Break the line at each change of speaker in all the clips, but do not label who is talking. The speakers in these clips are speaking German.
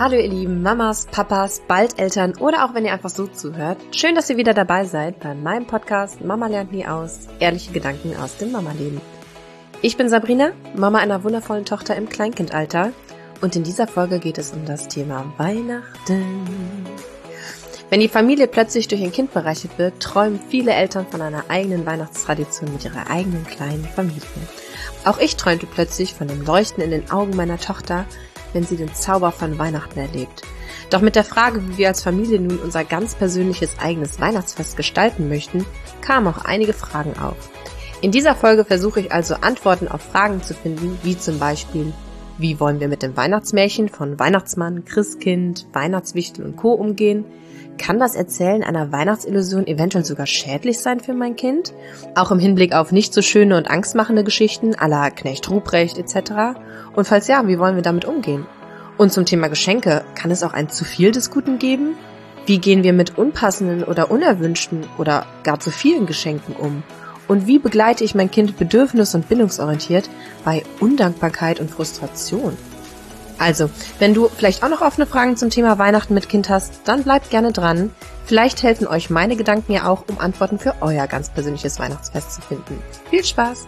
Hallo ihr lieben Mamas, Papas, bald Eltern oder auch wenn ihr einfach so zuhört. Schön, dass ihr wieder dabei seid bei meinem Podcast Mama lernt nie aus. Ehrliche Gedanken aus dem Mama-Leben. Ich bin Sabrina, Mama einer wundervollen Tochter im Kleinkindalter und in dieser Folge geht es um das Thema Weihnachten. Wenn die Familie plötzlich durch ein Kind bereichert wird, träumen viele Eltern von einer eigenen Weihnachtstradition mit ihrer eigenen kleinen Familie. Auch ich träumte plötzlich von dem Leuchten in den Augen meiner Tochter, wenn sie den Zauber von Weihnachten erlebt. Doch mit der Frage, wie wir als Familie nun unser ganz persönliches eigenes Weihnachtsfest gestalten möchten, kamen auch einige Fragen auf. In dieser Folge versuche ich also Antworten auf Fragen zu finden, wie zum Beispiel, wie wollen wir mit dem Weihnachtsmärchen von Weihnachtsmann, Christkind, Weihnachtswichtel und Co. umgehen? Kann das Erzählen einer Weihnachtsillusion eventuell sogar schädlich sein für mein Kind? Auch im Hinblick auf nicht so schöne und angstmachende Geschichten à la Knecht Ruprecht etc. Und falls ja, wie wollen wir damit umgehen? Und zum Thema Geschenke, kann es auch ein zu viel des Guten geben? Wie gehen wir mit unpassenden oder unerwünschten oder gar zu vielen Geschenken um? Und wie begleite ich mein Kind bedürfnis- und bindungsorientiert bei Undankbarkeit und Frustration? Also, wenn du vielleicht auch noch offene Fragen zum Thema Weihnachten mit Kind hast, dann bleibt gerne dran. Vielleicht helfen euch meine Gedanken ja auch, um Antworten für euer ganz persönliches Weihnachtsfest zu finden. Viel Spaß!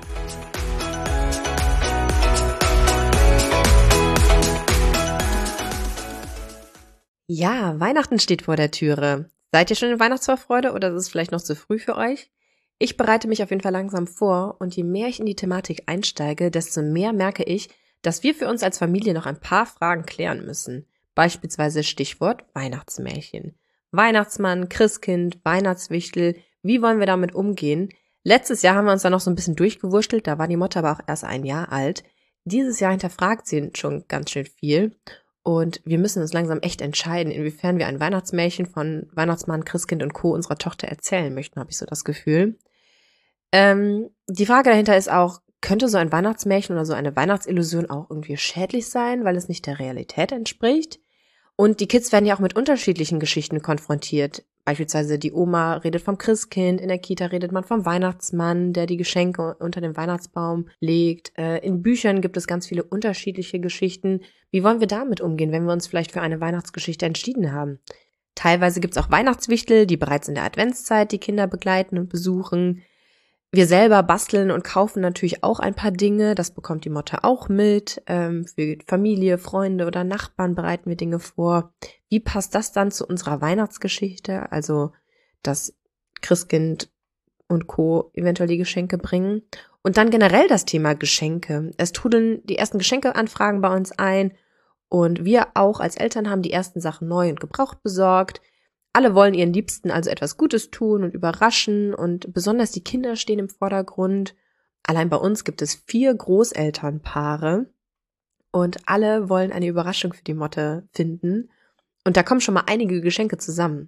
Ja, Weihnachten steht vor der Türe. Seid ihr schon in Weihnachtsvorfreude oder ist es vielleicht noch zu früh für euch? Ich bereite mich auf jeden Fall langsam vor und je mehr ich in die Thematik einsteige, desto mehr merke ich, dass wir für uns als Familie noch ein paar Fragen klären müssen. Beispielsweise Stichwort Weihnachtsmärchen. Weihnachtsmann, Christkind, Weihnachtswichtel, wie wollen wir damit umgehen? Letztes Jahr haben wir uns da noch so ein bisschen durchgewurschtelt, da war die Mutter aber auch erst 1 Jahr alt. Dieses Jahr hinterfragt sie schon ganz schön viel und wir müssen uns langsam echt entscheiden, inwiefern wir ein Weihnachtsmärchen von Weihnachtsmann, Christkind und Co. unserer Tochter erzählen möchten, habe ich so das Gefühl. Die Frage dahinter ist auch, könnte so ein Weihnachtsmärchen oder so eine Weihnachtsillusion auch irgendwie schädlich sein, weil es nicht der Realität entspricht? Und die Kids werden ja auch mit unterschiedlichen Geschichten konfrontiert. Beispielsweise die Oma redet vom Christkind, in der Kita redet man vom Weihnachtsmann, der die Geschenke unter den Weihnachtsbaum legt. In Büchern gibt es ganz viele unterschiedliche Geschichten. Wie wollen wir damit umgehen, wenn wir uns vielleicht für eine Weihnachtsgeschichte entschieden haben? Teilweise gibt es auch Weihnachtswichtel, die bereits in der Adventszeit die Kinder begleiten und besuchen. Wir selber basteln und kaufen natürlich auch ein paar Dinge, das bekommt die Mutter auch mit. Für Familie, Freunde oder Nachbarn bereiten wir Dinge vor. Wie passt das dann zu unserer Weihnachtsgeschichte? Also, dass Christkind und Co. eventuell die Geschenke bringen. Und dann generell das Thema Geschenke. Es trudeln die ersten Geschenkeanfragen bei uns ein und wir auch als Eltern haben die ersten Sachen neu und gebraucht besorgt. Alle wollen ihren Liebsten also etwas Gutes tun und überraschen und besonders die Kinder stehen im Vordergrund. Allein bei uns gibt es 4 Großelternpaare und alle wollen eine Überraschung für die Motte finden. Und da kommen schon mal einige Geschenke zusammen.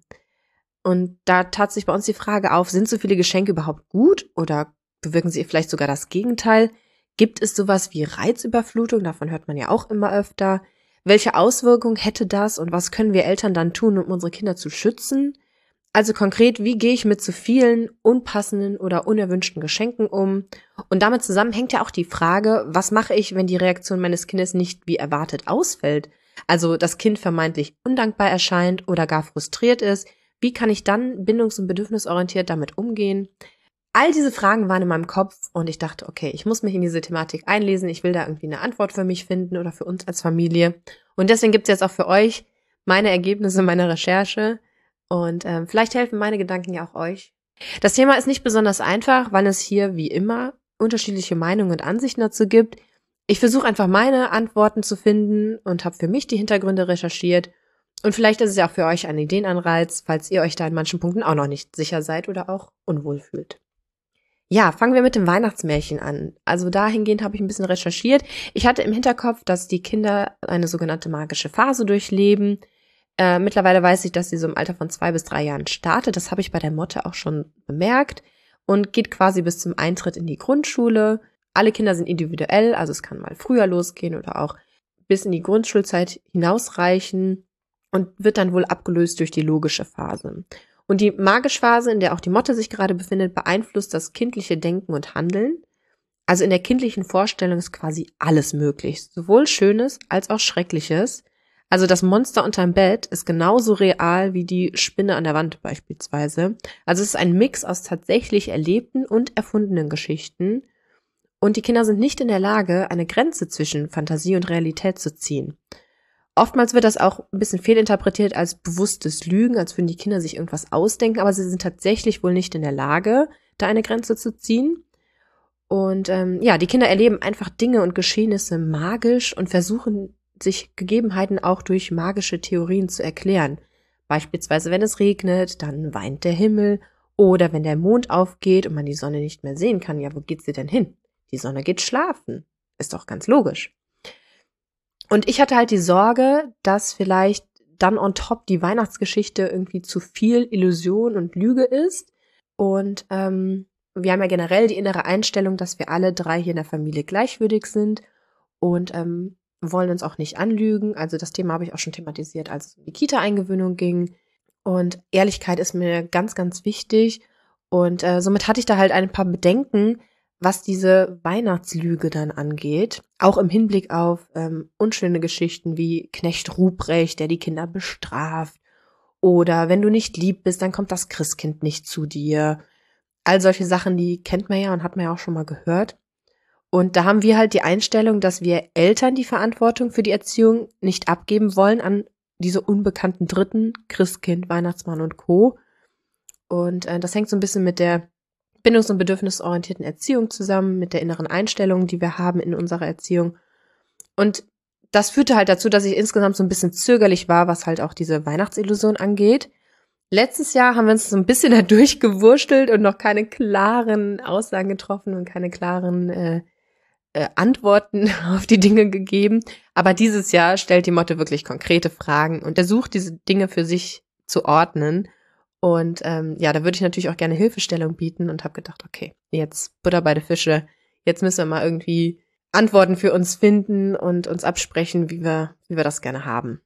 Und da tat sich bei uns die Frage auf, sind so viele Geschenke überhaupt gut oder bewirken sie vielleicht sogar das Gegenteil? Gibt es sowas wie Reizüberflutung? Davon hört man ja auch immer öfter. Welche Auswirkungen hätte das und was können wir Eltern dann tun, um unsere Kinder zu schützen? Also konkret, wie gehe ich mit zu vielen unpassenden oder unerwünschten Geschenken um? Und damit zusammen hängt ja auch die Frage, was mache ich, wenn die Reaktion meines Kindes nicht wie erwartet ausfällt? Also das Kind vermeintlich undankbar erscheint oder gar frustriert ist. Wie kann ich dann bindungs- und bedürfnisorientiert damit umgehen? All diese Fragen waren in meinem Kopf und ich dachte, okay, ich muss mich in diese Thematik einlesen, ich will da irgendwie eine Antwort für mich finden oder für uns als Familie. Und deswegen gibt's jetzt auch für euch meine Ergebnisse meiner Recherche und vielleicht helfen meine Gedanken ja auch euch. Das Thema ist nicht besonders einfach, weil es hier wie immer unterschiedliche Meinungen und Ansichten dazu gibt. Ich versuche einfach meine Antworten zu finden und habe für mich die Hintergründe recherchiert. Und vielleicht ist es ja auch für euch ein Ideenanreiz, falls ihr euch da in manchen Punkten auch noch nicht sicher seid oder auch unwohl fühlt. Ja, fangen wir mit dem Weihnachtsmärchen an. Also dahingehend habe ich ein bisschen recherchiert. Ich hatte im Hinterkopf, dass die Kinder eine sogenannte magische Phase durchleben. Mittlerweile weiß ich, dass sie so im Alter von 2 bis 3 Jahren startet. Das habe ich bei der Motte auch schon bemerkt und geht quasi bis zum Eintritt in die Grundschule. Alle Kinder sind individuell, also es kann mal früher losgehen oder auch bis in die Grundschulzeit hinausreichen und wird dann wohl abgelöst durch die logische Phase. Und die magische Phase, in der auch die Motte sich gerade befindet, beeinflusst das kindliche Denken und Handeln. Also in der kindlichen Vorstellung ist quasi alles möglich, sowohl Schönes als auch Schreckliches. Also das Monster unterm Bett ist genauso real wie die Spinne an der Wand beispielsweise. Also es ist ein Mix aus tatsächlich erlebten und erfundenen Geschichten. Und die Kinder sind nicht in der Lage, eine Grenze zwischen Fantasie und Realität zu ziehen. Oftmals wird das auch ein bisschen fehlinterpretiert als bewusstes Lügen, als würden die Kinder sich irgendwas ausdenken, aber sie sind tatsächlich wohl nicht in der Lage, da eine Grenze zu ziehen. Und die Kinder erleben einfach Dinge und Geschehnisse magisch und versuchen sich Gegebenheiten auch durch magische Theorien zu erklären. Beispielsweise, wenn es regnet, dann weint der Himmel, oder wenn der Mond aufgeht und man die Sonne nicht mehr sehen kann, ja, wo geht sie denn hin? Die Sonne geht schlafen. Ist doch ganz logisch. Und ich hatte halt die Sorge, dass vielleicht dann on top die Weihnachtsgeschichte irgendwie zu viel Illusion und Lüge ist. Und wir haben ja generell die innere Einstellung, dass wir alle 3 hier in der Familie gleichwürdig sind und wollen uns auch nicht anlügen. Also das Thema habe ich auch schon thematisiert, als es um die Kita-Eingewöhnung ging. Und Ehrlichkeit ist mir ganz, ganz wichtig. Und somit hatte ich da halt ein paar Bedenken, was diese Weihnachtslüge dann angeht. Auch im Hinblick auf unschöne Geschichten wie Knecht Ruprecht, der die Kinder bestraft. Oder wenn du nicht lieb bist, dann kommt das Christkind nicht zu dir. All solche Sachen, die kennt man ja und hat man ja auch schon mal gehört. Und da haben wir halt die Einstellung, dass wir Eltern die Verantwortung für die Erziehung nicht abgeben wollen an diese unbekannten Dritten, Christkind, Weihnachtsmann und Co. Und das hängt so ein bisschen mit der bindungs- und bedürfnisorientierten Erziehung zusammen, mit der inneren Einstellung, die wir haben in unserer Erziehung. Und das führte halt dazu, dass ich insgesamt so ein bisschen zögerlich war, was halt auch diese Weihnachtsillusion angeht. Letztes Jahr haben wir uns so ein bisschen da durchgewurschtelt und noch keine klaren Aussagen getroffen und keine klaren Antworten auf die Dinge gegeben. Aber dieses Jahr stellt die Motte wirklich konkrete Fragen und versucht, diese Dinge für sich zu ordnen. Und da würde ich natürlich auch gerne Hilfestellung bieten und habe gedacht, okay, jetzt Butter bei den Fische. Jetzt müssen wir mal irgendwie Antworten für uns finden und uns absprechen, wie wir das gerne haben.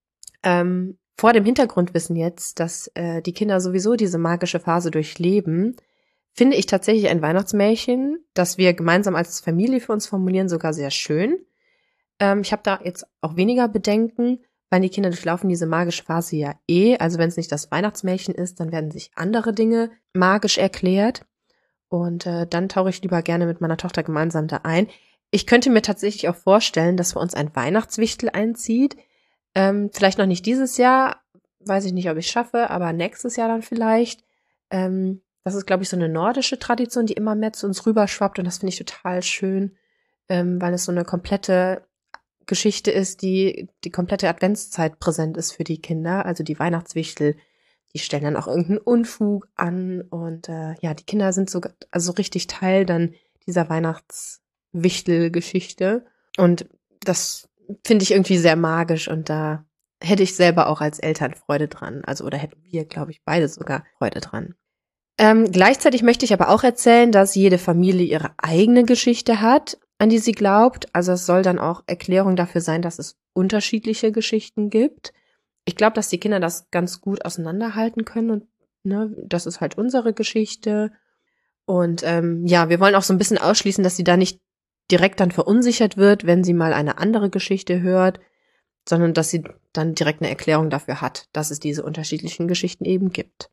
Vor dem Hintergrundwissen jetzt, dass die Kinder sowieso diese magische Phase durchleben, finde ich tatsächlich ein Weihnachtsmärchen, das wir gemeinsam als Familie für uns formulieren, sogar sehr schön. Ich habe da jetzt auch weniger Bedenken, weil die Kinder durchlaufen diese magische Phase ja eh. Also wenn es nicht das Weihnachtsmärchen ist, dann werden sich andere Dinge magisch erklärt. Und dann tauche ich lieber gerne mit meiner Tochter gemeinsam da ein. Ich könnte mir tatsächlich auch vorstellen, dass bei uns ein Weihnachtswichtel einzieht. Vielleicht noch nicht dieses Jahr, weiß ich nicht, ob ich es schaffe, aber nächstes Jahr dann vielleicht. Das ist, glaube ich, so eine nordische Tradition, die immer mehr zu uns rüberschwappt. Und das finde ich total schön, weil es so eine komplette Geschichte ist, die komplette Adventszeit präsent ist für die Kinder. Also die Weihnachtswichtel, die stellen dann auch irgendeinen Unfug an. Und die Kinder sind so richtig Teil dann dieser Weihnachtswichtel-Geschichte. Und das finde ich irgendwie sehr magisch. Und da hätte ich selber auch als Eltern Freude dran. Also oder hätten wir, glaube ich, beide sogar Freude dran. Gleichzeitig möchte ich aber auch erzählen, dass jede Familie ihre eigene Geschichte hat, an die sie glaubt. Also es soll dann auch Erklärung dafür sein, dass es unterschiedliche Geschichten gibt. Ich glaube, dass die Kinder das ganz gut auseinanderhalten können und das ist halt unsere Geschichte. Und wir wollen auch so ein bisschen ausschließen, dass sie da nicht direkt dann verunsichert wird, wenn sie mal eine andere Geschichte hört, sondern dass sie dann direkt eine Erklärung dafür hat, dass es diese unterschiedlichen Geschichten eben gibt.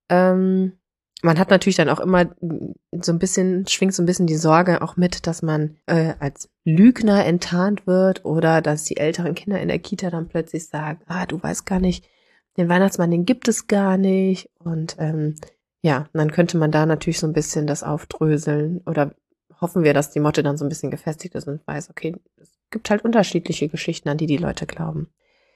Man hat natürlich dann auch immer schwingt so ein bisschen die Sorge auch mit, dass man als Lügner enttarnt wird oder dass die älteren Kinder in der Kita dann plötzlich sagen, du weißt gar nicht, den Weihnachtsmann, den gibt es gar nicht. Und dann könnte man da natürlich so ein bisschen das aufdröseln oder hoffen wir, dass die Motte dann so ein bisschen gefestigt ist und weiß, okay, es gibt halt unterschiedliche Geschichten, an die Leute glauben.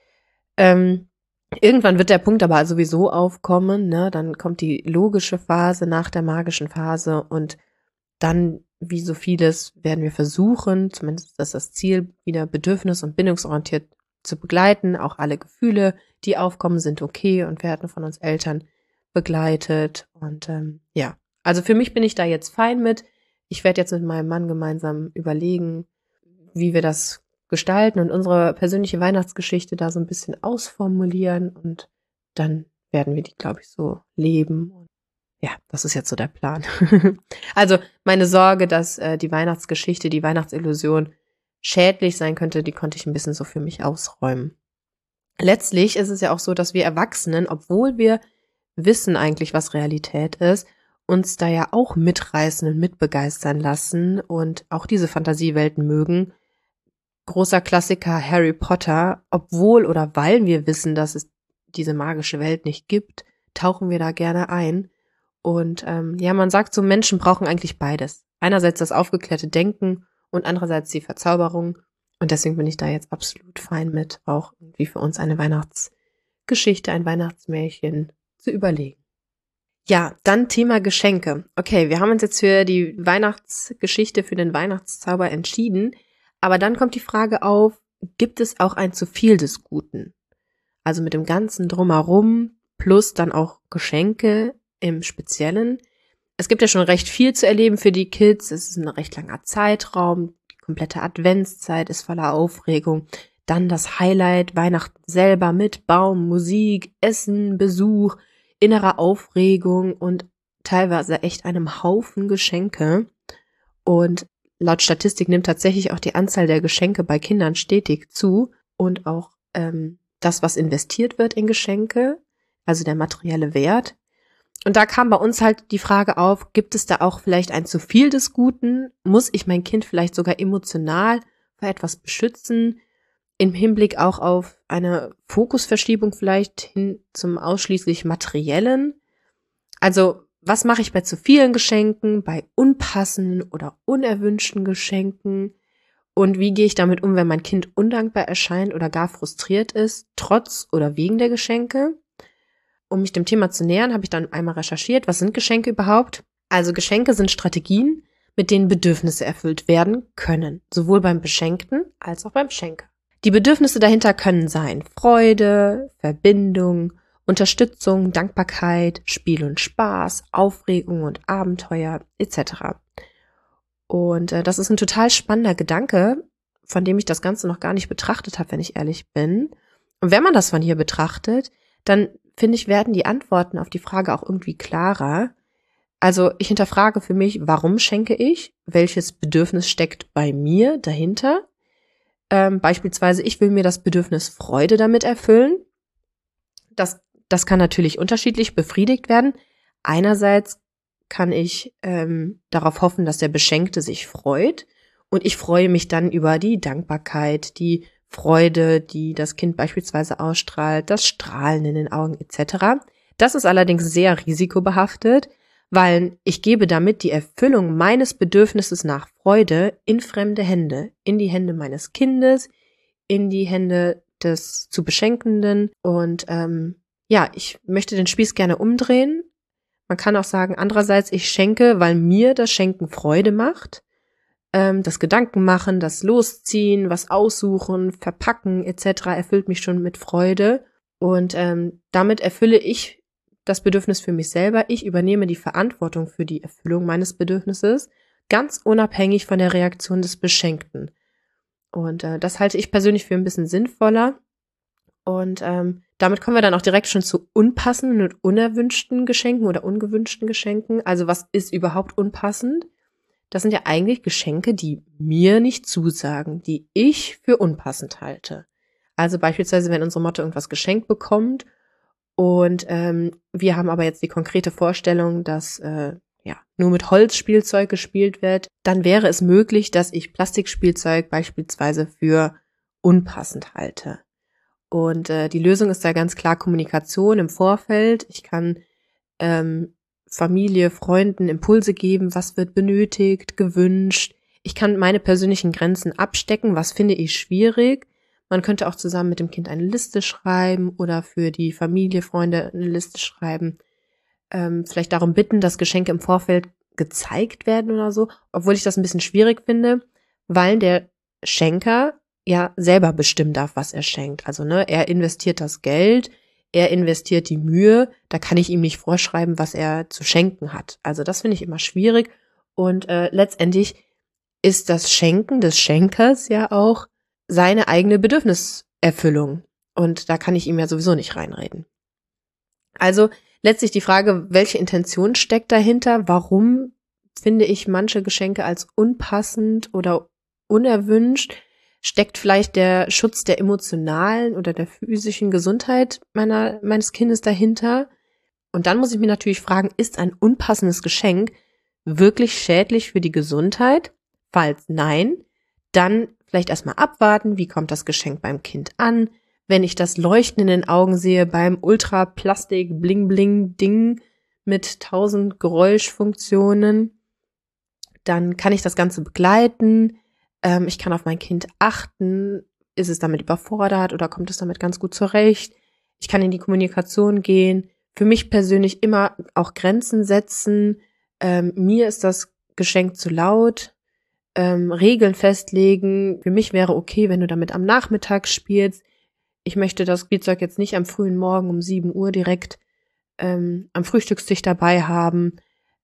Irgendwann wird der Punkt aber sowieso aufkommen, ne? Dann kommt die logische Phase nach der magischen Phase und dann, wie so vieles, werden wir versuchen, zumindest ist das das Ziel, wieder bedürfnis- und bindungsorientiert zu begleiten. Auch alle Gefühle, die aufkommen, sind okay und werden von uns Eltern begleitet. Und also für mich bin ich da jetzt fein mit. Ich werde jetzt mit meinem Mann gemeinsam überlegen, wie wir das gestalten und unsere persönliche Weihnachtsgeschichte da so ein bisschen ausformulieren und dann werden wir die, glaube ich, so leben. Und ja, das ist jetzt so der Plan. Also meine Sorge, dass die Weihnachtsgeschichte, die Weihnachtsillusion schädlich sein könnte, die konnte ich ein bisschen so für mich ausräumen. letztlich ist es ja auch so, dass wir Erwachsenen, obwohl wir wissen eigentlich, was Realität ist, uns da ja auch mitreißen und mitbegeistern lassen und auch diese Fantasiewelten mögen. Großer Klassiker Harry Potter, obwohl oder weil wir wissen, dass es diese magische Welt nicht gibt, tauchen wir da gerne ein. Und man sagt so, Menschen brauchen eigentlich beides. Einerseits das aufgeklärte Denken und andererseits die Verzauberung. Und deswegen bin ich da jetzt absolut fein mit, auch irgendwie für uns eine Weihnachtsgeschichte, ein Weihnachtsmärchen zu überlegen. Ja, dann Thema Geschenke. Okay, wir haben uns jetzt für die Weihnachtsgeschichte, für den Weihnachtszauber entschieden. Aber dann kommt die Frage auf, gibt es auch ein zu viel des Guten? Also mit dem ganzen Drumherum plus dann auch Geschenke im Speziellen. Es gibt ja schon recht viel zu erleben für die Kids. Es ist ein recht langer Zeitraum. Die komplette Adventszeit ist voller Aufregung. Dann das Highlight, Weihnachten selber mit Baum, Musik, Essen, Besuch, innerer Aufregung und teilweise echt einem Haufen Geschenke. Und laut Statistik nimmt tatsächlich auch die Anzahl der Geschenke bei Kindern stetig zu und auch das, was investiert wird in Geschenke, also der materielle Wert. Und da kam bei uns halt die Frage auf, gibt es da auch vielleicht ein zu viel des Guten? Muss ich mein Kind vielleicht sogar emotional vor etwas beschützen? Im Hinblick auch auf eine Fokusverschiebung vielleicht hin zum ausschließlich Materiellen? Also, was mache ich bei zu vielen Geschenken, bei unpassenden oder unerwünschten Geschenken? Und wie gehe ich damit um, wenn mein Kind undankbar erscheint oder gar frustriert ist, trotz oder wegen der Geschenke? Um mich dem Thema zu nähern, habe ich dann einmal recherchiert, was sind Geschenke überhaupt? Also Geschenke sind Strategien, mit denen Bedürfnisse erfüllt werden können, sowohl beim Beschenkten als auch beim Schenker. Die Bedürfnisse dahinter können sein Freude, Verbindung, Unterstützung, Dankbarkeit, Spiel und Spaß, Aufregung und Abenteuer etc. Und das ist ein total spannender Gedanke, von dem ich das Ganze noch gar nicht betrachtet habe, wenn ich ehrlich bin. Und wenn man das von hier betrachtet, dann finde ich, werden die Antworten auf die Frage auch irgendwie klarer. Also ich hinterfrage für mich, warum schenke ich? Welches Bedürfnis steckt bei mir dahinter? Beispielsweise, ich will mir das Bedürfnis Freude damit erfüllen. Das kann natürlich unterschiedlich befriedigt werden. Einerseits kann ich darauf hoffen, dass der Beschenkte sich freut. Und ich freue mich dann über die Dankbarkeit, die Freude, die das Kind beispielsweise ausstrahlt, das Strahlen in den Augen etc. Das ist allerdings sehr risikobehaftet, weil ich gebe damit die Erfüllung meines Bedürfnisses nach Freude in fremde Hände, in die Hände meines Kindes, in die Hände des zu Beschenkenden. Und ich möchte den Spieß gerne umdrehen. Man kann auch sagen, andererseits, ich schenke, weil mir das Schenken Freude macht. Das Gedanken machen, das Losziehen, was aussuchen, verpacken etc. erfüllt mich schon mit Freude. Und damit erfülle ich das Bedürfnis für mich selber. Ich übernehme die Verantwortung für die Erfüllung meines Bedürfnisses, ganz unabhängig von der Reaktion des Beschenkten. Und das halte ich persönlich für ein bisschen sinnvoller. Und damit kommen wir dann auch direkt schon zu unpassenden und unerwünschten Geschenken oder ungewünschten Geschenken. Also was ist überhaupt unpassend? Das sind ja eigentlich Geschenke, die mir nicht zusagen, die ich für unpassend halte. Also beispielsweise, wenn unsere Mutter irgendwas geschenkt bekommt und wir haben aber jetzt die konkrete Vorstellung, dass nur mit Holzspielzeug gespielt wird, dann wäre es möglich, dass ich Plastikspielzeug beispielsweise für unpassend halte. Und die Lösung ist da ganz klar Kommunikation im Vorfeld. Ich kann Familie, Freunden Impulse geben, was wird benötigt, gewünscht. Ich kann meine persönlichen Grenzen abstecken, was finde ich schwierig. Man könnte auch zusammen mit dem Kind eine Liste schreiben oder für die Familie, Freunde eine Liste schreiben. Vielleicht darum bitten, dass Geschenke im Vorfeld gezeigt werden oder so, obwohl ich das ein bisschen schwierig finde, weil der Schenker ja selber bestimmen darf, was er schenkt. Also er investiert das Geld, er investiert die Mühe, da kann ich ihm nicht vorschreiben, was er zu schenken hat. Also das finde ich immer schwierig und letztendlich ist das Schenken des Schenkers ja auch seine eigene Bedürfniserfüllung und da kann ich ihm ja sowieso nicht reinreden. Also letztlich die Frage, welche Intention steckt dahinter? Warum finde ich manche Geschenke als unpassend oder unerwünscht? Steckt vielleicht der Schutz der emotionalen oder der physischen Gesundheit meines Kindes dahinter? Und dann muss ich mir natürlich fragen, ist ein unpassendes Geschenk wirklich schädlich für die Gesundheit? Falls nein, dann vielleicht erstmal abwarten, wie kommt das Geschenk beim Kind an? Wenn ich das Leuchten in den Augen sehe beim Ultra-Plastik-Bling-Bling-Ding mit 1000 Geräuschfunktionen, dann kann ich das Ganze begleiten. Ich kann auf mein Kind achten. Ist es damit überfordert oder kommt es damit ganz gut zurecht? Ich kann in die Kommunikation gehen. Für mich persönlich immer auch Grenzen setzen. Mir ist das Geschenk zu laut. Regeln festlegen. Für mich wäre okay, wenn du damit am Nachmittag spielst. Ich möchte das Spielzeug jetzt nicht am frühen Morgen um 7 Uhr direkt am Frühstückstisch dabei haben.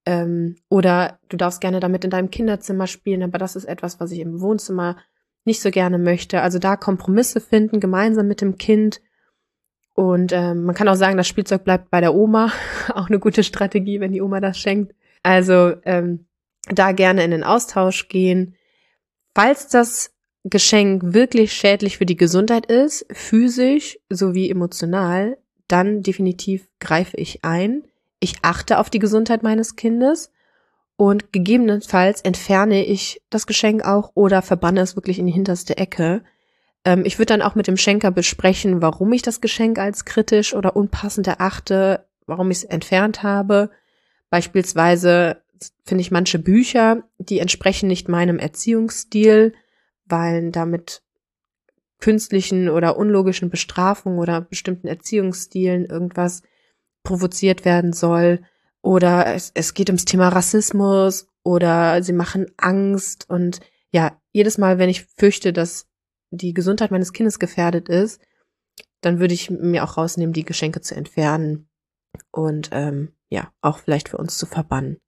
Oder du darfst gerne damit in deinem Kinderzimmer spielen, aber das ist etwas, was ich im Wohnzimmer nicht so gerne möchte. Also da Kompromisse finden, gemeinsam mit dem Kind. Und man kann auch sagen, das Spielzeug bleibt bei der Oma. Auch eine gute Strategie, wenn die Oma das schenkt. Also da gerne in den Austausch gehen. Falls das Geschenk wirklich schädlich für die Gesundheit ist, physisch sowie emotional, dann definitiv greife ich ein. Ich achte auf die Gesundheit meines Kindes und gegebenenfalls entferne ich das Geschenk auch oder verbanne es wirklich in die hinterste Ecke. Ich würde dann auch mit dem Schenker besprechen, warum ich das Geschenk als kritisch oder unpassend erachte, warum ich es entfernt habe. Beispielsweise finde ich manche Bücher, die entsprechen nicht meinem Erziehungsstil, weil damit künstlichen oder unlogischen Bestrafungen oder bestimmten Erziehungsstilen irgendwas provoziert werden soll. Oder es geht ums Thema Rassismus oder sie machen Angst. Und ja, jedes Mal, wenn ich fürchte, dass die Gesundheit meines Kindes gefährdet ist, dann würde ich mir auch rausnehmen, die Geschenke zu entfernen und ja, auch vielleicht für uns zu verbannen.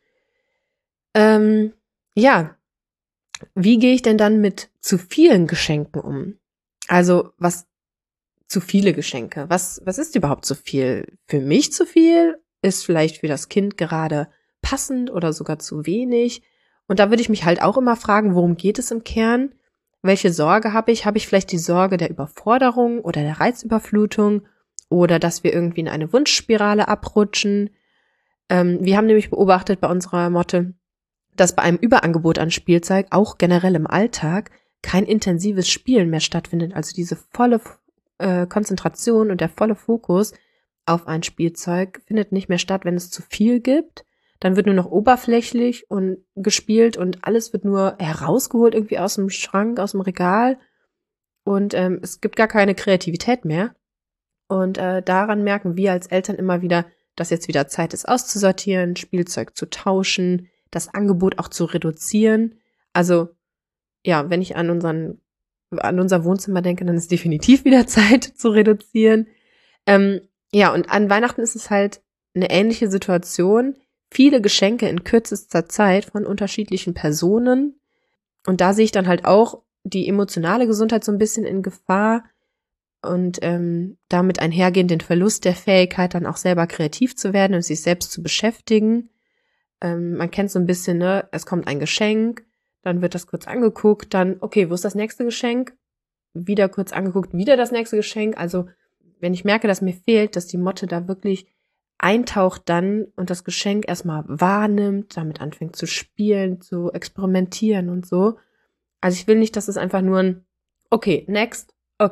Ja, wie gehe ich denn dann mit zu vielen Geschenken um? Also was zu viele Geschenke? Was ist überhaupt zu viel? Für mich zu viel? Ist vielleicht für das Kind gerade passend oder sogar zu wenig? Und da würde ich mich halt auch immer fragen, worum geht es im Kern? Welche Sorge habe ich? Habe ich vielleicht die Sorge der Überforderung oder der Reizüberflutung oder dass wir irgendwie in eine Wunschspirale abrutschen? Wir haben nämlich beobachtet bei unserer Motte, dass bei einem Überangebot an Spielzeug auch generell im Alltag kein intensives Spielen mehr stattfindet. Also diese volle Konzentration und der volle Fokus auf ein Spielzeug findet nicht mehr statt, wenn es zu viel gibt. Dann wird nur noch oberflächlich und gespielt und alles wird nur herausgeholt irgendwie aus dem Schrank, aus dem Regal und es gibt gar keine Kreativität mehr. Und daran merken wir als Eltern immer wieder, dass jetzt wieder Zeit ist auszusortieren, Spielzeug zu tauschen, das Angebot auch zu reduzieren. Also ja, wenn ich an unser Wohnzimmer denke, dann ist definitiv wieder Zeit zu reduzieren. Ja, und an Weihnachten ist es halt eine ähnliche Situation. Viele Geschenke in kürzester Zeit von unterschiedlichen Personen. Und da sehe ich dann halt auch die emotionale Gesundheit so ein bisschen in Gefahr und damit einhergehend den Verlust der Fähigkeit, dann auch selber kreativ zu werden und sich selbst zu beschäftigen. Man kennt so ein bisschen, ne, es kommt ein Geschenk, dann wird das kurz angeguckt, dann, okay, wo ist das nächste Geschenk? Wieder kurz angeguckt, wieder das nächste Geschenk. Also wenn ich merke, dass mir fehlt, dass die Motte da wirklich eintaucht dann und das Geschenk erstmal wahrnimmt, damit anfängt zu spielen, zu experimentieren und so. Also ich will nicht, dass es einfach nur ein okay, next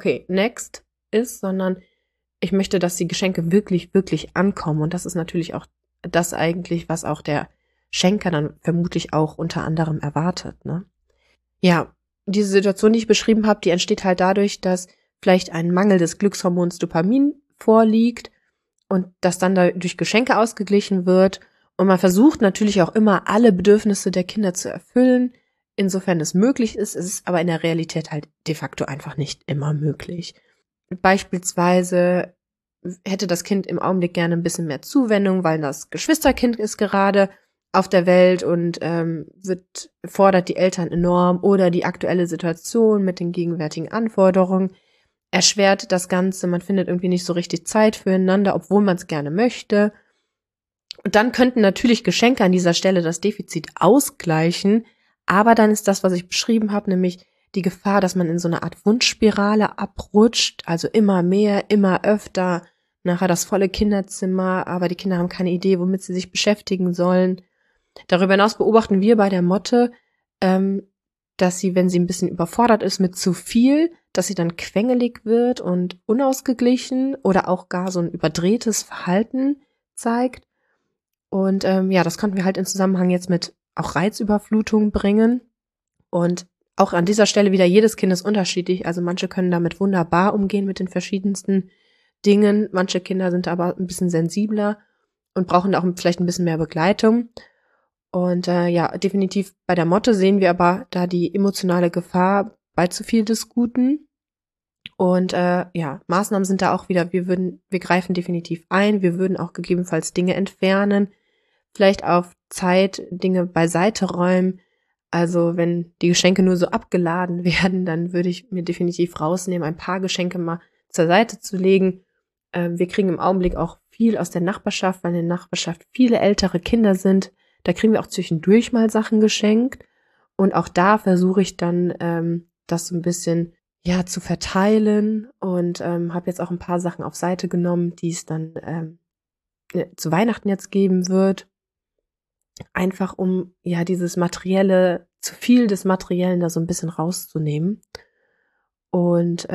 ist, sondern ich möchte, dass die Geschenke wirklich, wirklich ankommen. Und das ist natürlich auch das eigentlich, was auch der Schenker dann vermutlich auch unter anderem erwartet, ne? Ja, diese Situation, die ich beschrieben habe, die entsteht halt dadurch, dass vielleicht ein Mangel des Glückshormons Dopamin vorliegt und das dann durch Geschenke ausgeglichen wird. Und man versucht natürlich auch immer, alle Bedürfnisse der Kinder zu erfüllen, insofern es möglich ist. Es ist aber in der Realität halt de facto einfach nicht immer möglich. Beispielsweise hätte das Kind im Augenblick gerne ein bisschen mehr Zuwendung, weil das Geschwisterkind ist gerade auf der Welt und fordert die Eltern enorm oder die aktuelle Situation mit den gegenwärtigen Anforderungen erschwert das Ganze. Man findet irgendwie nicht so richtig Zeit füreinander, obwohl man es gerne möchte. Und dann könnten natürlich Geschenke an dieser Stelle das Defizit ausgleichen, aber dann ist das, was ich beschrieben habe, nämlich die Gefahr, dass man in so eine Art Wunschspirale abrutscht, also immer mehr, immer öfter, nachher das volle Kinderzimmer, aber die Kinder haben keine Idee, womit sie sich beschäftigen sollen. Darüber hinaus beobachten wir bei der Motte, dass sie, wenn sie ein bisschen überfordert ist mit zu viel, dass sie dann quengelig wird und unausgeglichen oder auch gar so ein überdrehtes Verhalten zeigt. Und das konnten wir halt in Zusammenhang jetzt mit auch Reizüberflutung bringen. Und auch an dieser Stelle wieder, jedes Kind ist unterschiedlich. Also manche können damit wunderbar umgehen mit den verschiedensten Dingen. Manche Kinder sind aber ein bisschen sensibler und brauchen auch vielleicht ein bisschen mehr Begleitung. Und definitiv bei der Motte sehen wir aber da die emotionale Gefahr bei zu viel des Guten. Und Maßnahmen sind da auch wieder, wir greifen definitiv ein, wir würden auch gegebenenfalls Dinge entfernen, vielleicht auf Zeit Dinge beiseite räumen. Also wenn die Geschenke nur so abgeladen werden, dann würde ich mir definitiv rausnehmen, ein paar Geschenke mal zur Seite zu legen. Wir kriegen im Augenblick auch viel aus der Nachbarschaft, weil in der Nachbarschaft viele ältere Kinder sind. Da kriegen wir auch zwischendurch mal Sachen geschenkt. Und auch da versuche ich dann, das so ein bisschen zu verteilen und habe jetzt auch ein paar Sachen auf Seite genommen, die es dann zu Weihnachten jetzt geben wird. Einfach um dieses Materielle, zu viel des Materiellen da so ein bisschen rauszunehmen. Und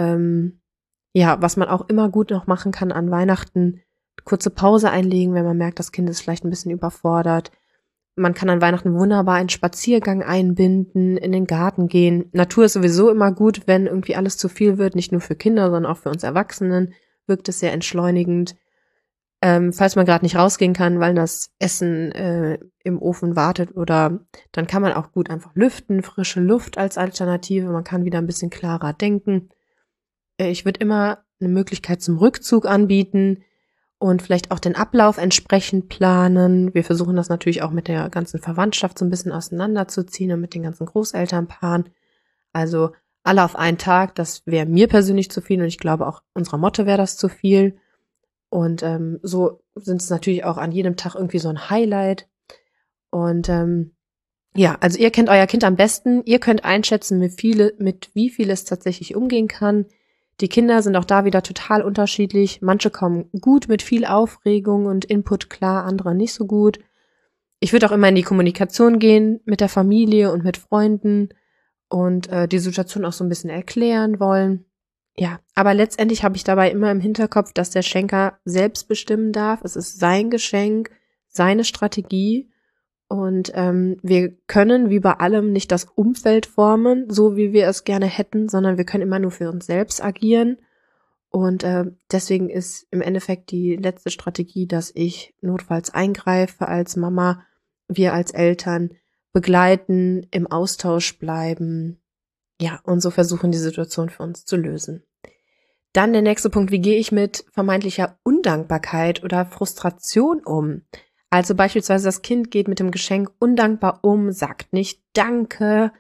was man auch immer gut noch machen kann an Weihnachten, kurze Pause einlegen, wenn man merkt, das Kind ist vielleicht ein bisschen überfordert. Man kann an Weihnachten wunderbar einen Spaziergang einbinden, in den Garten gehen. Natur ist sowieso immer gut, wenn irgendwie alles zu viel wird, nicht nur für Kinder, sondern auch für uns Erwachsenen, wirkt es sehr entschleunigend. Falls man gerade nicht rausgehen kann, weil das Essen im Ofen wartet, oder dann kann man auch gut einfach lüften, frische Luft als Alternative. Man kann wieder ein bisschen klarer denken. Ich würde immer eine Möglichkeit zum Rückzug anbieten und vielleicht auch den Ablauf entsprechend planen. Wir versuchen das natürlich auch mit der ganzen Verwandtschaft so ein bisschen auseinanderzuziehen und mit den ganzen Großelternpaaren. Also alle auf einen Tag, das wäre mir persönlich zu viel und ich glaube auch unserer Motte wäre das zu viel. Und so sind es natürlich auch an jedem Tag irgendwie so ein Highlight. Und also ihr kennt euer Kind am besten. Ihr könnt einschätzen, mit wie viel es tatsächlich umgehen kann. Die Kinder sind auch da wieder total unterschiedlich. Manche kommen gut mit viel Aufregung und Input klar, andere nicht so gut. Ich würde auch immer in die Kommunikation gehen mit der Familie und mit Freunden und die Situation auch so ein bisschen erklären wollen. Ja, aber letztendlich habe ich dabei immer im Hinterkopf, dass der Schenker selbst bestimmen darf. Es ist sein Geschenk, seine Strategie. Und wir können wie bei allem nicht das Umfeld formen, so wie wir es gerne hätten, sondern wir können immer nur für uns selbst agieren. Und deswegen ist im Endeffekt die letzte Strategie, dass ich notfalls eingreife als Mama, wir als Eltern begleiten, im Austausch bleiben, und so versuchen, die Situation für uns zu lösen. Dann der nächste Punkt, wie gehe ich mit vermeintlicher Undankbarkeit oder Frustration um? Also beispielsweise das Kind geht mit dem Geschenk undankbar um, sagt nicht Danke.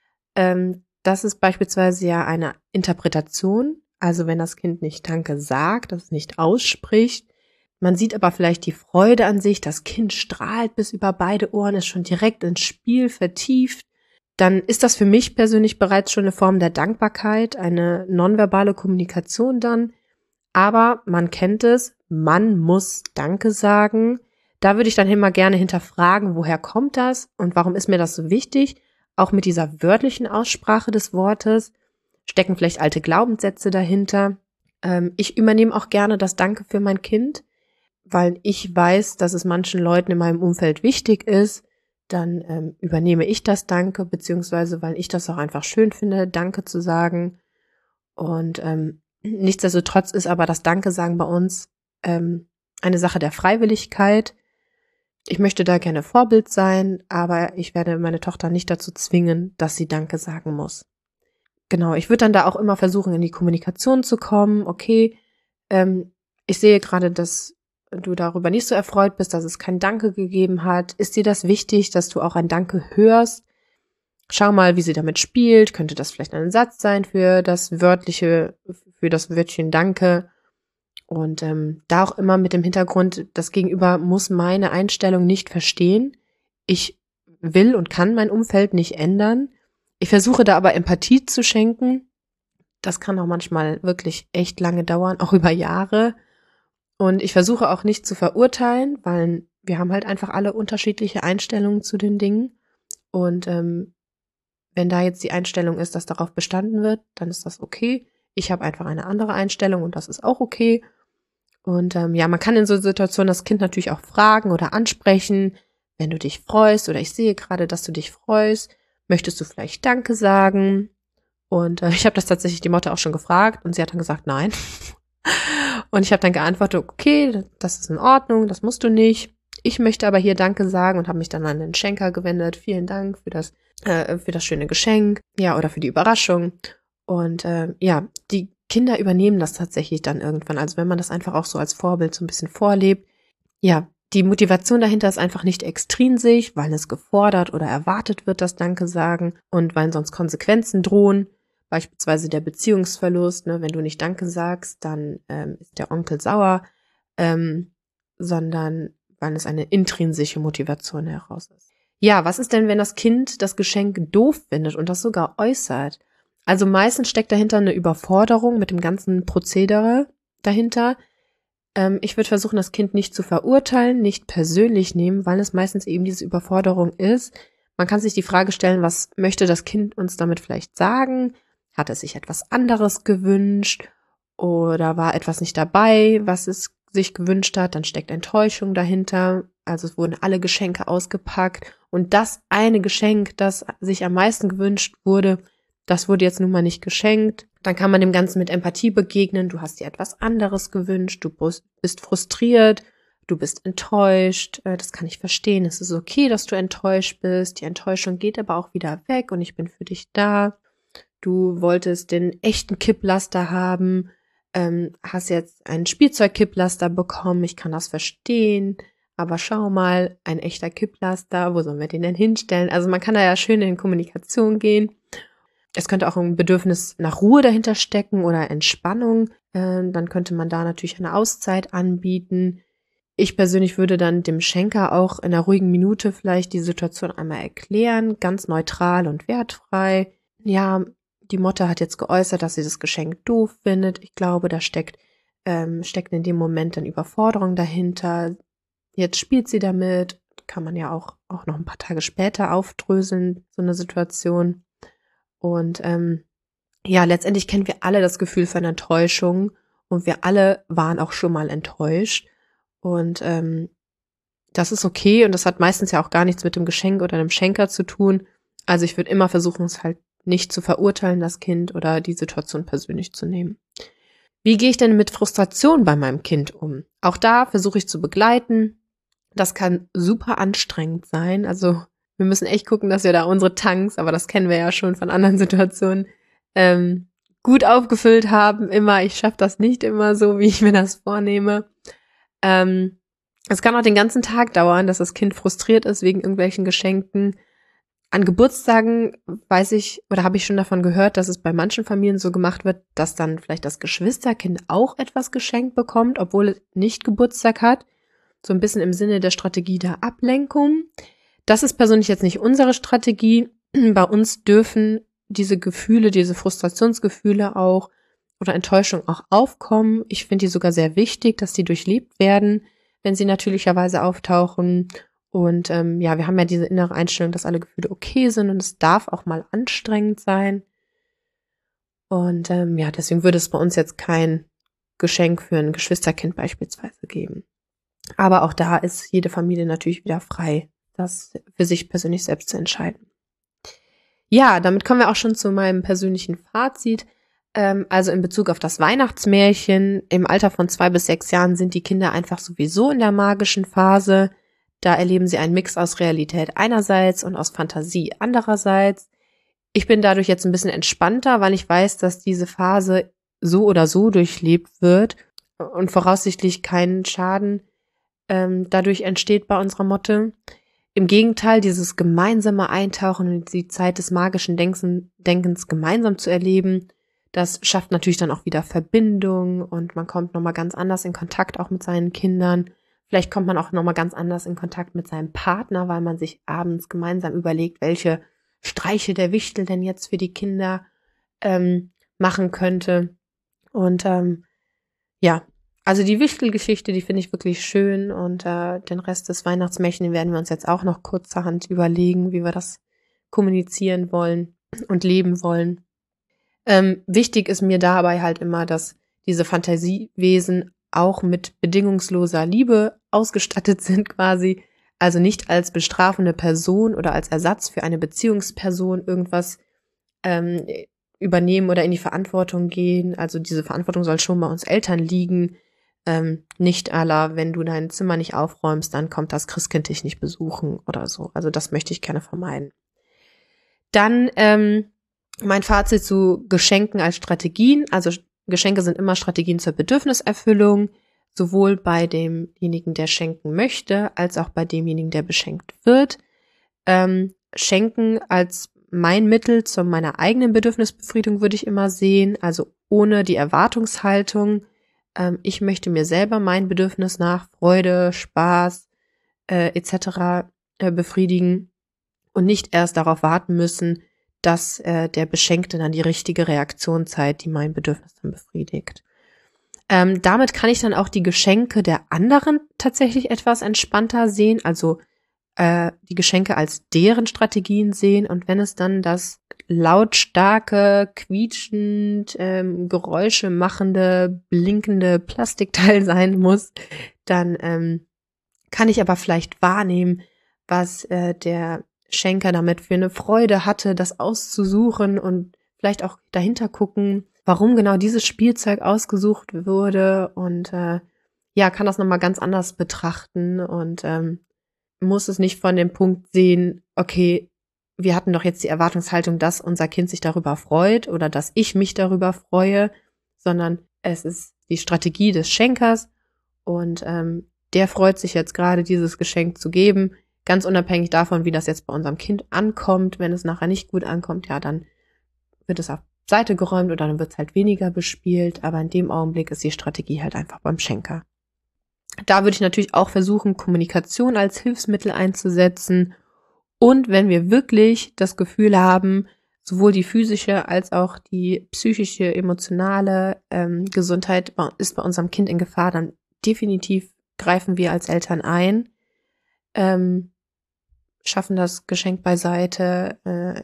Das ist beispielsweise ja eine Interpretation. Also wenn das Kind nicht Danke sagt, das nicht ausspricht. Man sieht aber vielleicht die Freude an sich, das Kind strahlt bis über beide Ohren, ist schon direkt ins Spiel vertieft. Dann ist das für mich persönlich bereits schon eine Form der Dankbarkeit, eine nonverbale Kommunikation dann. Aber man kennt es, man muss Danke sagen. Da würde ich dann immer gerne hinterfragen, woher kommt das und warum ist mir das so wichtig? Auch mit dieser wörtlichen Aussprache des Wortes stecken vielleicht alte Glaubenssätze dahinter. Ich übernehme auch gerne das Danke für mein Kind, weil ich weiß, dass es manchen Leuten in meinem Umfeld wichtig ist. Dann übernehme ich das Danke, beziehungsweise weil ich das auch einfach schön finde, Danke zu sagen. Und nichtsdestotrotz ist aber das Danke sagen bei uns eine Sache der Freiwilligkeit. Ich möchte da gerne Vorbild sein, aber ich werde meine Tochter nicht dazu zwingen, dass sie Danke sagen muss. Genau, ich würde dann da auch immer versuchen, in die Kommunikation zu kommen. Okay, ich sehe gerade, dass du darüber nicht so erfreut bist, dass es kein Danke gegeben hat. Ist dir das wichtig, dass du auch ein Danke hörst? Schau mal, wie sie damit spielt. Könnte das vielleicht ein Satz sein für das Wörtchen Danke? Und da auch immer mit dem Hintergrund, das Gegenüber muss meine Einstellung nicht verstehen. Ich will und kann mein Umfeld nicht ändern. Ich versuche da aber Empathie zu schenken. Das kann auch manchmal wirklich echt lange dauern, auch über Jahre. Und ich versuche auch nicht zu verurteilen, weil wir haben halt einfach alle unterschiedliche Einstellungen zu den Dingen. Und wenn da jetzt die Einstellung ist, dass darauf bestanden wird, dann ist das okay. Ich habe einfach eine andere Einstellung und das ist auch okay. Und man kann in so Situationen das Kind natürlich auch fragen oder ansprechen, wenn du dich freust oder ich sehe gerade, dass du dich freust, möchtest du vielleicht Danke sagen? Und ich habe das tatsächlich die Mutter auch schon gefragt und sie hat dann gesagt, nein. Und ich habe dann geantwortet, okay, das ist in Ordnung, das musst du nicht. Ich möchte aber hier Danke sagen und habe mich dann an den Schenker gewendet. Vielen Dank für das schöne Geschenk, ja, oder für die Überraschung. Und die Kinder übernehmen das tatsächlich dann irgendwann. Also wenn man das einfach auch so als Vorbild so ein bisschen vorlebt. Ja, die Motivation dahinter ist einfach nicht extrinsisch, weil es gefordert oder erwartet wird, das Danke sagen und weil sonst Konsequenzen drohen. Beispielsweise der Beziehungsverlust, ne? Wenn du nicht Danke sagst, dann ist der Onkel sauer, sondern weil es eine intrinsische Motivation heraus ist. Ja, was ist denn, wenn das Kind das Geschenk doof findet und das sogar äußert? Also meistens steckt dahinter eine Überforderung mit dem ganzen Prozedere dahinter. Ich würde versuchen, das Kind nicht zu verurteilen, nicht persönlich nehmen, weil es meistens eben diese Überforderung ist. Man kann sich die Frage stellen, was möchte das Kind uns damit vielleicht sagen? Hat es sich etwas anderes gewünscht oder war etwas nicht dabei, was es sich gewünscht hat? Dann steckt Enttäuschung dahinter. Also es wurden alle Geschenke ausgepackt und das eine Geschenk, das sich am meisten gewünscht wurde, das wurde jetzt nun mal nicht geschenkt. Dann kann man dem Ganzen mit Empathie begegnen. Du hast dir etwas anderes gewünscht, du bist frustriert, du bist enttäuscht. Das kann ich verstehen. Es ist okay, dass du enttäuscht bist. Die Enttäuschung geht aber auch wieder weg und ich bin für dich da. Du wolltest den echten Kipplaster haben, hast jetzt einen Spielzeug-Kipplaster bekommen. Ich kann das verstehen. Aber schau mal, ein echter Kipplaster, wo sollen wir den denn hinstellen? Also man kann da ja schön in Kommunikation gehen. Es könnte auch ein Bedürfnis nach Ruhe dahinter stecken oder Entspannung. Dann könnte man da natürlich eine Auszeit anbieten. Ich persönlich würde dann dem Schenker auch in einer ruhigen Minute vielleicht die Situation einmal erklären, ganz neutral und wertfrei. Ja, die Mutter hat jetzt geäußert, dass sie das Geschenk doof findet. Ich glaube, da steckt in dem Moment dann Überforderung dahinter. Jetzt spielt sie damit. Kann man ja auch noch ein paar Tage später aufdröseln, so eine Situation. Und letztendlich kennen wir alle das Gefühl von Enttäuschung und wir alle waren auch schon mal enttäuscht. Und das ist okay und das hat meistens ja auch gar nichts mit dem Geschenk oder dem Schenker zu tun. Also ich würde immer versuchen, es halt nicht zu verurteilen, das Kind, oder die Situation persönlich zu nehmen. Wie gehe ich denn mit Frustration bei meinem Kind um? Auch da versuche ich zu begleiten. Das kann super anstrengend sein. Also wir müssen echt gucken, dass wir da unsere Tanks, aber das kennen wir ja schon von anderen Situationen, gut aufgefüllt haben. Ich schaffe das nicht immer so, wie ich mir das vornehme. Es kann auch den ganzen Tag dauern, dass das Kind frustriert ist wegen irgendwelchen Geschenken. An Geburtstagen weiß ich oder habe ich schon davon gehört, dass es bei manchen Familien so gemacht wird, dass dann vielleicht das Geschwisterkind auch etwas geschenkt bekommt, obwohl es nicht Geburtstag hat. So ein bisschen im Sinne der Strategie der Ablenkung. Das ist persönlich jetzt nicht unsere Strategie. Bei uns dürfen diese Gefühle, diese Frustrationsgefühle auch oder Enttäuschung auch aufkommen. Ich finde die sogar sehr wichtig, dass die durchlebt werden, wenn sie natürlicherweise auftauchen. Und wir haben ja diese innere Einstellung, dass alle Gefühle okay sind und es darf auch mal anstrengend sein. Und deswegen würde es bei uns jetzt kein Geschenk für ein Geschwisterkind beispielsweise geben. Aber auch da ist jede Familie natürlich wieder frei, das für sich persönlich selbst zu entscheiden. Ja, damit kommen wir auch schon zu meinem persönlichen Fazit. Also in Bezug auf das Weihnachtsmärchen, im Alter von 2 bis 6 Jahren sind die Kinder einfach sowieso in der magischen Phase. Da erleben sie einen Mix aus Realität einerseits und aus Fantasie andererseits. Ich bin dadurch jetzt ein bisschen entspannter, weil ich weiß, dass diese Phase so oder so durchlebt wird und voraussichtlich keinen Schaden dadurch entsteht bei unserer Motte. Im Gegenteil, dieses gemeinsame Eintauchen in die Zeit des magischen Denkens gemeinsam zu erleben, das schafft natürlich dann auch wieder Verbindung und man kommt nochmal ganz anders in Kontakt auch mit seinen Kindern. Vielleicht kommt man auch nochmal ganz anders in Kontakt mit seinem Partner, weil man sich abends gemeinsam überlegt, welche Streiche der Wichtel denn jetzt für die Kinder machen könnte. Und ja, also die Wichtelgeschichte, die finde ich wirklich schön und den Rest des Weihnachtsmärchens werden wir uns jetzt auch noch kurzerhand überlegen, wie wir das kommunizieren wollen und leben wollen. Wichtig ist mir dabei halt immer, dass diese Fantasiewesen auch mit bedingungsloser Liebe ausgestattet sind quasi, also nicht als bestrafende Person oder als Ersatz für eine Beziehungsperson irgendwas übernehmen oder in die Verantwortung gehen. Also diese Verantwortung soll schon bei uns Eltern liegen. Nicht à la, wenn du dein Zimmer nicht aufräumst, dann kommt das Christkind dich nicht besuchen oder so. Also das möchte ich gerne vermeiden. Dann mein Fazit zu Geschenken als Strategien. Also Geschenke sind immer Strategien zur Bedürfniserfüllung, sowohl bei demjenigen, der schenken möchte, als auch bei demjenigen, der beschenkt wird. Schenken als mein Mittel zu meiner eigenen Bedürfnisbefriedigung würde ich immer sehen, also ohne die Erwartungshaltung. Ich möchte mir selber mein Bedürfnis nach Freude, Spaß etc. Befriedigen und nicht erst darauf warten müssen, dass der Beschenkte dann die richtige Reaktion zeigt, die mein Bedürfnis dann befriedigt. Damit kann ich dann auch die Geschenke der anderen tatsächlich etwas entspannter sehen, also die Geschenke als deren Strategien sehen. Und wenn es dann das lautstarke, quietschend, Geräusche machende, blinkende Plastikteil sein muss, dann kann ich aber vielleicht wahrnehmen, was der Schenker damit für eine Freude hatte, das auszusuchen und vielleicht auch dahinter gucken, warum genau dieses Spielzeug ausgesucht wurde und kann das nochmal ganz anders betrachten und muss es nicht von dem Punkt sehen, okay, wir hatten doch jetzt die Erwartungshaltung, dass unser Kind sich darüber freut oder dass ich mich darüber freue, sondern es ist die Strategie des Schenkers und der freut sich jetzt gerade, dieses Geschenk zu geben, ganz unabhängig davon, wie das jetzt bei unserem Kind ankommt. Wenn es nachher nicht gut ankommt, ja, dann wird es auf Seite geräumt oder dann wird es halt weniger bespielt, aber in dem Augenblick ist die Strategie halt einfach beim Schenker. Da würde ich natürlich auch versuchen, Kommunikation als Hilfsmittel einzusetzen. Und wenn wir wirklich das Gefühl haben, sowohl die physische als auch die psychische, emotionale Gesundheit ist bei unserem Kind in Gefahr, dann definitiv greifen wir als Eltern ein, schaffen das Geschenk beiseite,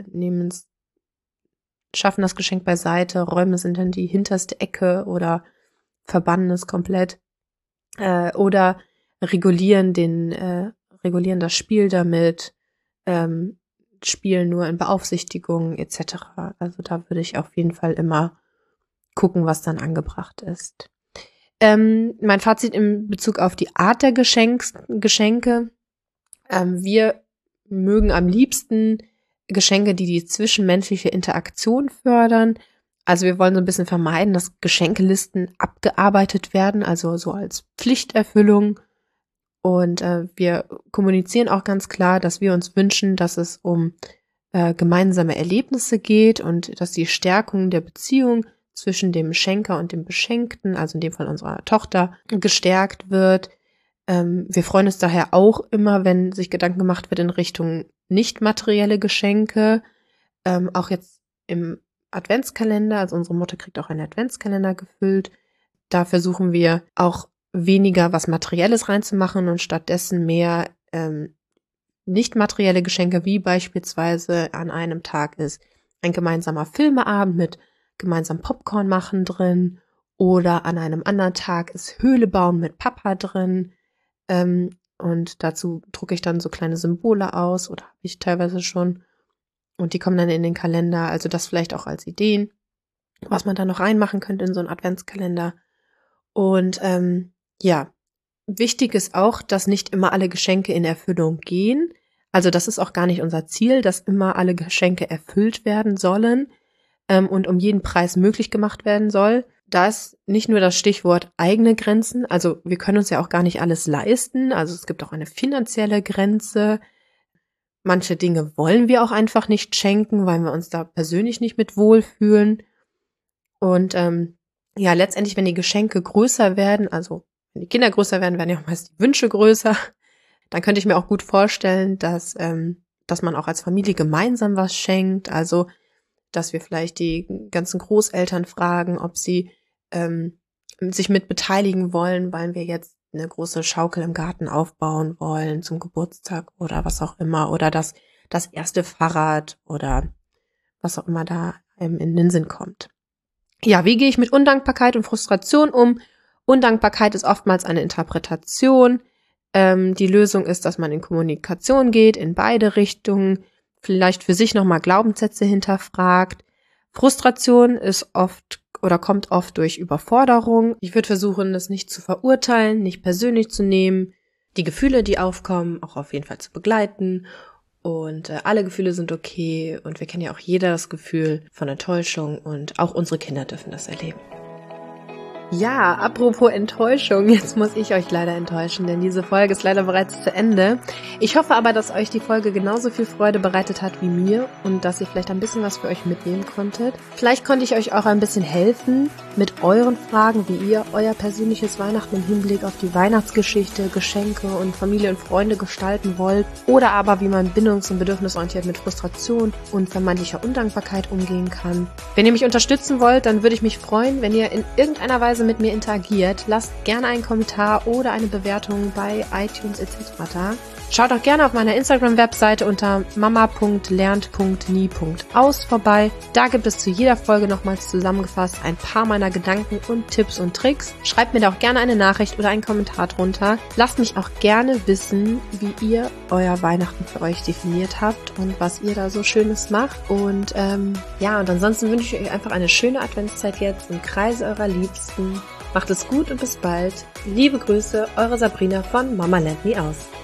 räumen es in dann die hinterste Ecke oder verbannen es komplett. Oder regulieren das Spiel damit, spielen nur in Beaufsichtigungen etc. Also da würde ich auf jeden Fall immer gucken, was dann angebracht ist. Mein Fazit in Bezug auf die Art der Geschenke. Wir mögen am liebsten Geschenke, die zwischenmenschliche Interaktion fördern. Also wir wollen so ein bisschen vermeiden, dass Geschenkelisten abgearbeitet werden, also so als Pflichterfüllung. Und wir kommunizieren auch ganz klar, dass wir uns wünschen, dass es um gemeinsame Erlebnisse geht und dass die Stärkung der Beziehung zwischen dem Schenker und dem Beschenkten, also in dem Fall unserer Tochter, gestärkt wird. Wir freuen uns daher auch immer, wenn sich Gedanken gemacht wird in Richtung nicht materielle Geschenke. Auch jetzt im Adventskalender, also unsere Mutter kriegt auch einen Adventskalender gefüllt. Da versuchen wir auch weniger was Materielles reinzumachen und stattdessen mehr nicht materielle Geschenke, wie beispielsweise an einem Tag ist ein gemeinsamer Filmeabend mit gemeinsam Popcorn machen drin oder an einem anderen Tag ist Höhle bauen mit Papa drin. Und dazu drucke ich dann so kleine Symbole aus oder habe ich teilweise schon. Und die kommen dann in den Kalender, also das vielleicht auch als Ideen, was man da noch reinmachen könnte in so einen Adventskalender. Und wichtig ist auch, dass nicht immer alle Geschenke in Erfüllung gehen. Also das ist auch gar nicht unser Ziel, dass immer alle Geschenke erfüllt werden sollen und um jeden Preis möglich gemacht werden soll. Da ist nicht nur das Stichwort eigene Grenzen, also wir können uns ja auch gar nicht alles leisten. Also es gibt auch eine finanzielle Grenze. Manche Dinge wollen wir auch einfach nicht schenken, weil wir uns da persönlich nicht mit wohlfühlen. Und letztendlich, wenn die Geschenke größer werden, also wenn die Kinder größer werden, werden ja auch meist die Wünsche größer. Dann könnte ich mir auch gut vorstellen, dass dass man auch als Familie gemeinsam was schenkt. Also, dass wir vielleicht die ganzen Großeltern fragen, ob sie sich mit beteiligen wollen, weil wir jetzt eine große Schaukel im Garten aufbauen wollen zum Geburtstag oder was auch immer. Oder das erste Fahrrad oder was auch immer da in den Sinn kommt. Ja, wie gehe ich mit Undankbarkeit und Frustration um? Undankbarkeit ist oftmals eine Interpretation. Die Lösung ist, dass man in Kommunikation geht, in beide Richtungen, vielleicht für sich nochmal Glaubenssätze hinterfragt. Frustration ist oft oder kommt oft durch Überforderung. Ich würde versuchen, das nicht zu verurteilen, nicht persönlich zu nehmen, die Gefühle, die aufkommen, auch auf jeden Fall zu begleiten. Und alle Gefühle sind okay und wir kennen ja auch jeder das Gefühl von Enttäuschung und auch unsere Kinder dürfen das erleben. Ja, apropos Enttäuschung, jetzt muss ich euch leider enttäuschen, denn diese Folge ist leider bereits zu Ende. Ich hoffe aber, dass euch die Folge genauso viel Freude bereitet hat wie mir und dass ihr vielleicht ein bisschen was für euch mitnehmen konntet. Vielleicht konnte ich euch auch ein bisschen helfen mit euren Fragen, wie ihr euer persönliches Weihnachten im Hinblick auf die Weihnachtsgeschichte, Geschenke und Familie und Freunde gestalten wollt oder aber wie man bindungs- und bedürfnisorientiert mit Frustration und vermeintlicher Undankbarkeit umgehen kann. Wenn ihr mich unterstützen wollt, dann würde ich mich freuen, wenn ihr in irgendeiner Weise mit mir interagiert. Lasst gerne einen Kommentar oder eine Bewertung bei iTunes etc. da. Schaut auch gerne auf meiner Instagram-Webseite unter mama.lernt.nie.aus vorbei. Da gibt es zu jeder Folge nochmals zusammengefasst ein paar meiner Gedanken und Tipps und Tricks. Schreibt mir da auch gerne eine Nachricht oder einen Kommentar drunter. Lasst mich auch gerne wissen, wie ihr euer Weihnachten für euch definiert habt und was ihr da so Schönes macht. Und und ansonsten wünsche ich euch einfach eine schöne Adventszeit jetzt im Kreise eurer Liebsten. Macht es gut und bis bald. Liebe Grüße, eure Sabrina von Mama lernt nie aus.